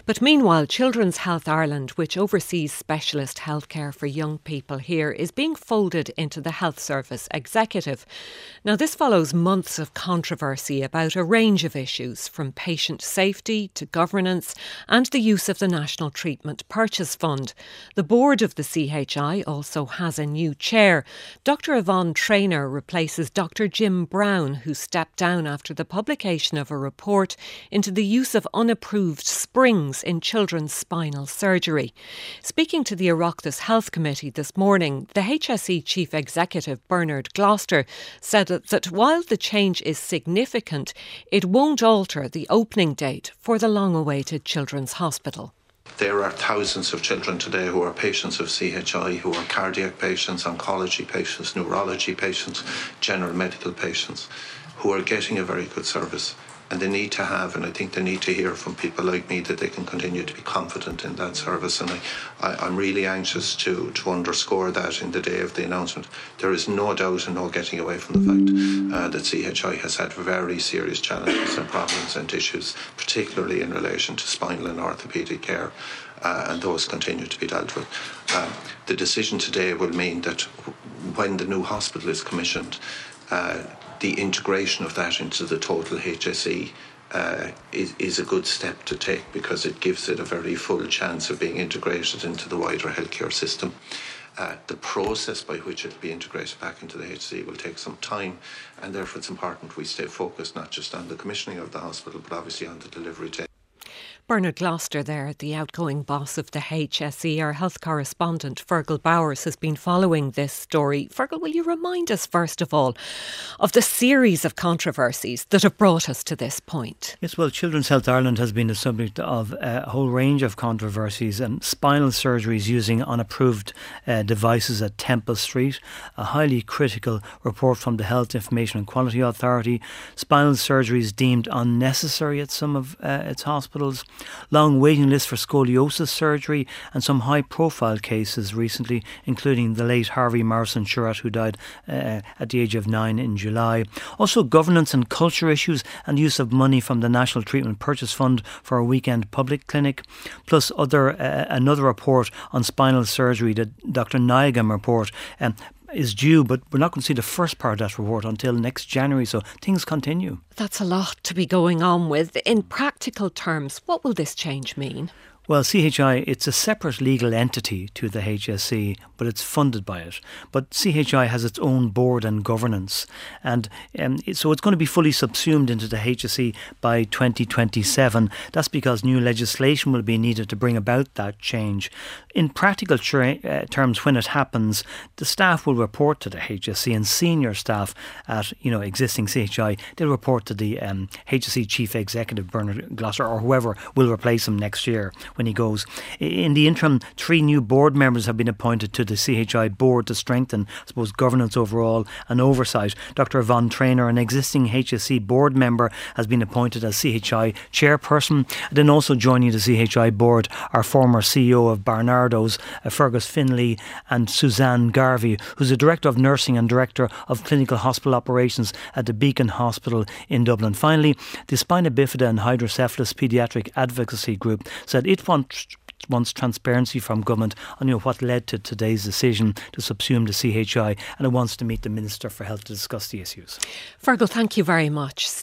But meanwhile, Children's Health Ireland, which oversees specialist healthcare for young people here, is being folded into the Health Service Executive. Now, this follows months of controversy about a range of issues, from patient safety to governance and the use of the National Treatment Purchase Fund. The board of the CHI also has a new chair. Dr Yvonne Traynor replaces Dr Jim Brown, who stepped down after the publication of a report into the use of unapproved springs in children's spinal surgery. Speaking to the Oireachtas Health Committee this morning, the HSE Chief Executive Bernard Gloucester said that while the change is significant, it won't alter the opening date for the long-awaited Children's Hospital. There are thousands of children today who are patients of CHI, who are cardiac patients, oncology patients, neurology patients, general medical patients, who are getting a very good service. And they need to have, and I think they need to hear from people like me that they can continue to be confident in that service. And I'm really anxious to underscore that in the day of the announcement. There is no doubt and no getting away from the fact that CHI has had very serious challenges and problems and issues, particularly in relation to spinal and orthopaedic care, and those continue to be dealt with. The decision today will mean that when the new hospital is commissioned, the integration of that into the total HSE is a good step to take, because it gives it a very full chance of being integrated into the wider healthcare system. The process by which it will be integrated back into the HSE will take some time, and therefore it's important we stay focused not just on the commissioning of the hospital, but obviously on the delivery date. Bernard Gloucester there, the outgoing boss of the HSE. Our health correspondent Fergal Bowers has been following this story. Fergal, will you remind us first of all of the series of controversies that have brought us to this point? Yes, well, Children's Health Ireland has been the subject of a whole range of controversies, and spinal surgeries using unapproved devices at Temple Street, a highly critical report from the Health Information and Quality Authority, spinal surgeries deemed unnecessary at some of its hospitals, long waiting lists for scoliosis surgery, and some high profile cases recently, including the late Harvey Morrison Surratt, who died at the age of 9 in July. Also governance and culture issues and use of money from the National Treatment Purchase Fund for a weekend public clinic, plus another report on spinal surgery, the Dr Nygam report, is due, but we're not going to see the first part of that report until next January, so things continue. That's a lot to be going on with. In practical terms, what will this change mean? Well, CHI, it's a separate legal entity to the HSE, but it's funded by it. But CHI has its own board and governance. And so it's going to be fully subsumed into the HSE by 2027. That's because new legislation will be needed to bring about that change. In practical terms, when it happens, the staff will report to the HSE, and senior staff at existing CHI, they'll report to the HSE Chief Executive, Bernard Gloucester, or whoever will replace him next year when he goes. In the interim, 3 new board members have been appointed to the CHI board to strengthen, I suppose, governance overall and oversight. Dr Yvonne Traynor, an existing HSE board member, has been appointed as CHI chairperson. And then also joining the CHI board are former CEO of Barnardo's, Fergus Finlay, and Suzanne Garvey, who's the Director of Nursing and Director of Clinical Hospital Operations at the Beacon Hospital in Dublin. Finally, the Spina Bifida and Hydrocephalus Paediatric Advocacy Group said it wants transparency from government on what led to today's decision to subsume the CHI, and it wants to meet the Minister for Health to discuss the issues. Fergal, thank you very much.